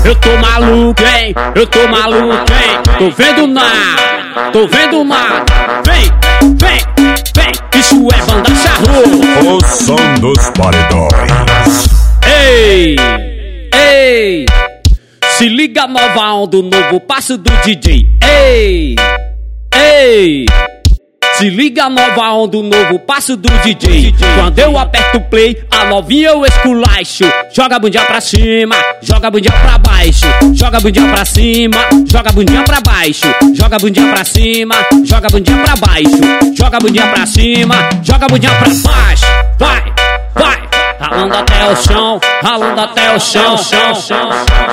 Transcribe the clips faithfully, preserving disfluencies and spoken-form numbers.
Eu tô maluco, hein? Eu tô maluco, hein? Tô vendo nada, tô vendo nada. Vem, vem, vem, isso é banda charrua. O som dos paredões. Ei, ei, se liga nova onda, o novo passo do D J. Ei, ei, se liga nova onda, o novo passo do D J. Quando eu aperto o play, a novinha eu esculacho. Joga a bundinha pra cima, joga a bundinha pra baixo. Joga a bundinha pra cima, joga a bundinha pra baixo. Joga a bundinha pra cima, joga a bundinha pra baixo. Joga a bundinha pra cima, joga a bundinha pra baixo. Vai, vai, ralando até o chão, ralando até o chão, chão, chão.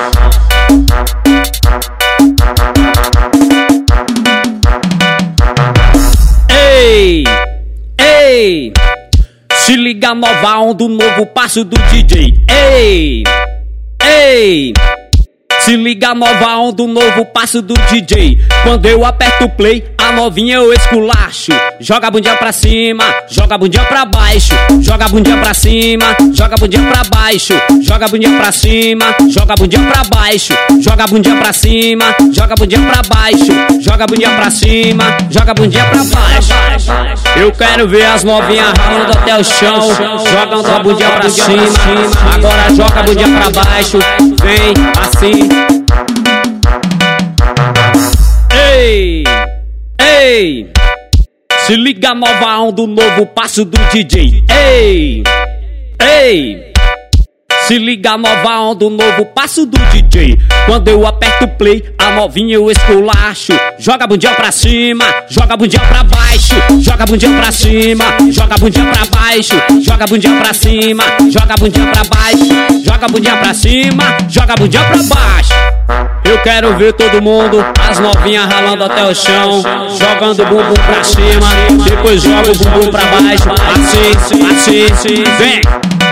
Ei, ei, se liga nova onda, o novo passo do D J. Ei, ei, se liga nova onda, o novo passo do D J. Quando eu aperto o play, a novinha eu esculacho. Joga a bundinha pra cima, joga a bundinha pra baixo. Joga a bundinha pra cima, joga a bundinha pra baixo. Joga a bundinha pra cima, joga a bundinha pra baixo. Joga a bundinha pra cima, joga a bundinha pra baixo. Joga a bundinha pra cima, joga a bundinha pra baixo. Eu quero ver as novinhas ralando até o chão, jogando a bundinha pra cima. Agora joga a bundinha pra baixo, vem assim. Ei, ei, se liga nova onda, o novo passo do D J. Ei, ei, se liga nova onda, o novo passo do D J. Quando eu aperto o play, a novinha eu esculacho. Joga a bundinha pra cima, joga a bundinha pra baixo. Joga a bundinha pra cima, joga a bundinha pra baixo. Joga a bundinha pra cima, joga a bundinha pra baixo. Joga a bundinha pra cima, joga a bundinha pra baixo. Eu quero ver todo mundo, as novinhas ralando até o chão, jogando o bumbum pra cima, depois joga o bumbum pra baixo. Assim, assim, vem.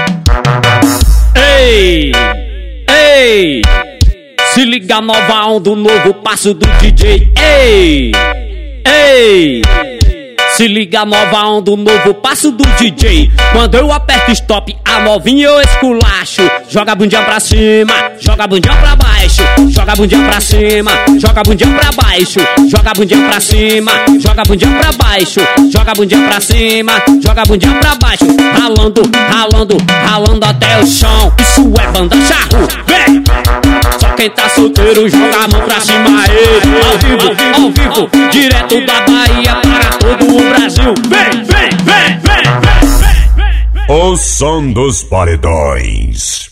Ei, ei, se liga nova onda, o novo passo do D J. Ei, ei, se liga nova onda, o novo passo do D J. Quando eu aperto stop, a novinha eu esculacho. Joga a bundinha pra cima, joga a bundinha pra baixo. Joga a bundinha pra cima, joga a bundinha pra baixo. Joga a bundinha pra cima, joga a bundinha pra baixo. Joga a bundinha pra cima, joga a bundinha pra baixo. Ralando, ralando, ralando até o chão. Isso é banda charrua, vem! Só quem tá solteiro joga a mão pra cima aí. Ao vivo, ao vivo, direto da Bahia para todo o Brasil. Vem, vem, vem, vem, vem, vem, vem. O som dos paredões.